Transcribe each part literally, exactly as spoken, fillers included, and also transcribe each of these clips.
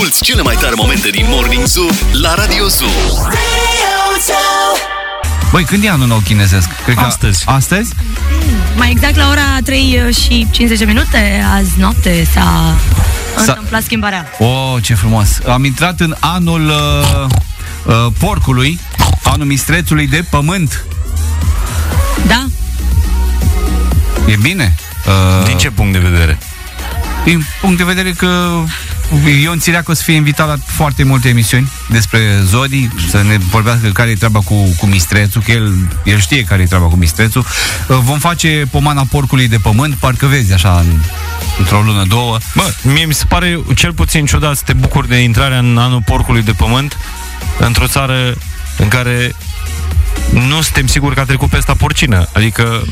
Asculți cele mai tare momente din Morning Zoo la Radio Zoo. Băi, când e anul nou chinezesc? Cred că astăzi. Astăzi? Mai exact la ora trei și cincizeci de minute, azi noapte, s-a întâmplat schimbarea. Oh, ce frumos! Am intrat în anul uh, uh, porcului, anul mistrețului de pământ. Da? E bine? Uh, Din ce punct de vedere? Din punct de vedere că Ion Țiriac o să fie invitat la foarte multe emisiuni despre zodii, să ne vorbească care e treaba cu, cu mistrețul, că el, el știe care e treaba cu mistrețul. Vom face pomana porcului de pământ, parcă vezi așa în, într-o lună, două. Bă, mie mi se pare cel puțin ciudat să te bucuri de intrarea în anul porcului de pământ într-o țară în care nu suntem siguri că a trecut pesta porcină. Adică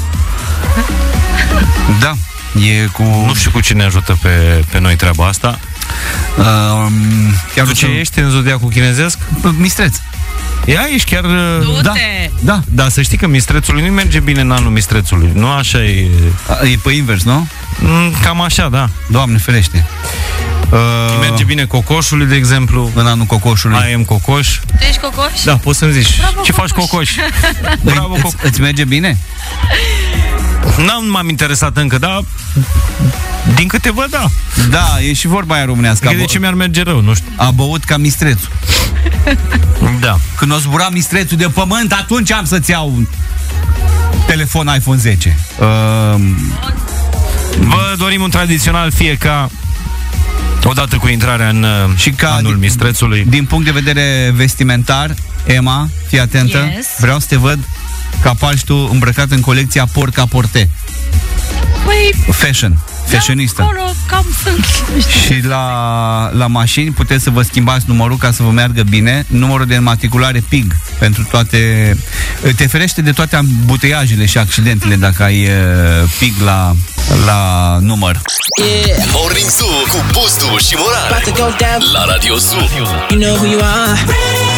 da, e cu... Nu știu cu cine ajută pe, pe noi treaba asta. Uh, chiar tu ce ești în zodiacul chinezesc? Mistreț. Ea ești chiar... Du-te! Da, da. Da, să știi că mistrețului nu merge bine în anul mistrețului. Nu așa e... A, e pe invers, nu? Cam așa, da. Doamne ferește. Uh, merge bine cocoșului, de exemplu. În anul cocoșului. I am cocoș. Tu ești cocoș? Da, poți să-mi zici. Bravo, ce cocoș. faci cocoș? Bravo, cocoș. Îți, îți merge bine? N-am m-am interesat încă, dar din câte văd, da. Da, e și vorba aia românească. Că de ce mi-ar merge rău, nu știu. A băut ca mistrețul. Da. Când o zbura mistrețul de pământ, atunci am să-ți iau telefon iPhone zece. Uh, Vă dorim un tradițional fie ca odată cu intrarea în și ca anul din, mistrețului. Din punct de vedere vestimentar, Emma, fii atentă, yes. Vreau să te văd că apari tu îmbrăcat în colecția Porca-Porte. Păi, Fashion, fashionista. Acolo cam sunt. Și la, la mașini puteți să vă schimbați numărul ca să vă meargă bine. Numărul de înmatriculare P I G pentru toate. Te ferește de toate ambuteiajele și accidentele dacă ai P I G la, la număr. Yeah. Morning Zoo cu Bustu și Morar la Radio Zoo. You know who you are.